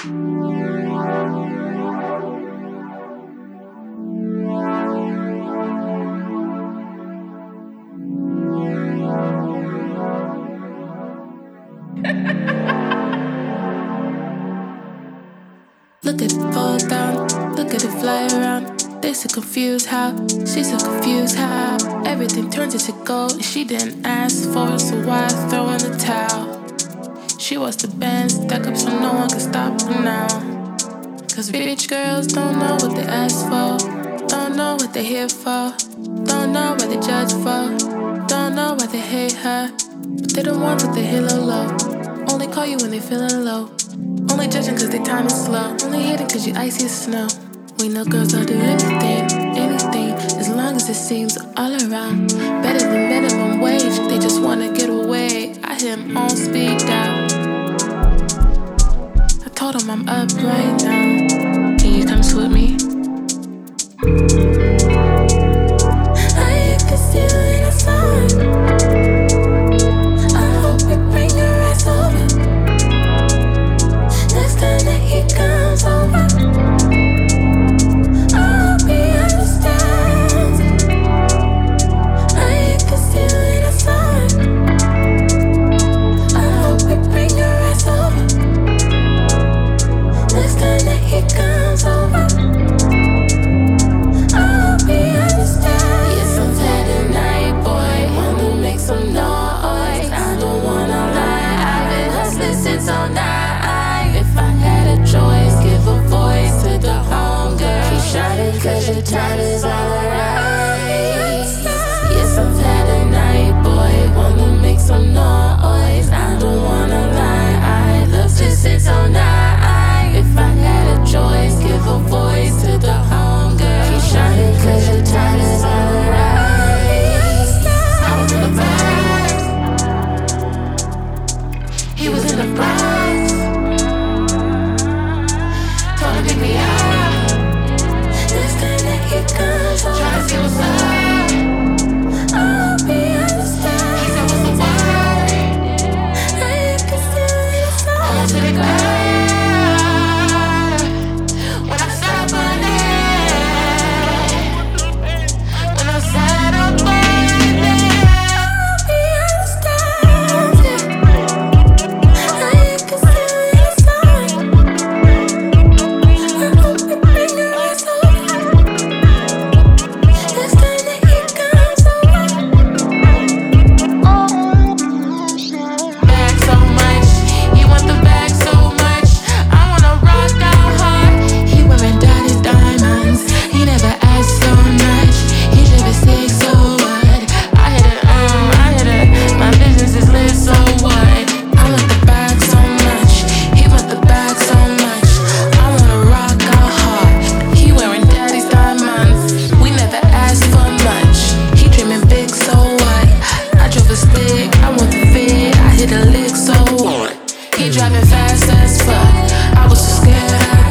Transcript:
Look at it fall down, look at it fly around. They so confused how, she's so confused how everything turns into gold. She didn't ask for it, so why throw in the towel? She wants the band stuck up so no one can stop her now. Cause rich girls don't know what they ask for, don't know what they're here for, don't know what they judge for, don't know why they hate her. But they don't want what they hear low. Only call you when they feeling low. Only judging cause their time is slow. Only hating cause you icy as snow. We know girls will do anything, anything, as long as it seems all around. Better than minimum wage, they just wanna get away. I hear him on speed dial. I told him I'm up right now. Can you come with me? I can see you in the sun. Comes over. I hope he understands. I can see you in the sun. I hope we bring your ass over. Next time that he comes over, I hope he understands. Yes, I'm tired tonight, boy. Wanna make some noise. I don't wanna lie. I've been hustling since all night. Choice, give a voice to the hunger. Keep shining cause your time is alright. Yes, I'm tired tonight, boy. Wanna make some noise. I don't wanna lie. I love to sit all night. If I had a choice, give a voice to the hunger. Keep shining cause your time is alright. I was in the vibes. He was in the vibes. Pick me up. Next time that he comes on, try to see what's up. I hope he understands. He said what's the word? I can see you inside. I want you to go. When I stop running, when I'm sad I'm burning, I hope he understands. I can see you inside. He driving fast as fuck. I was so scared.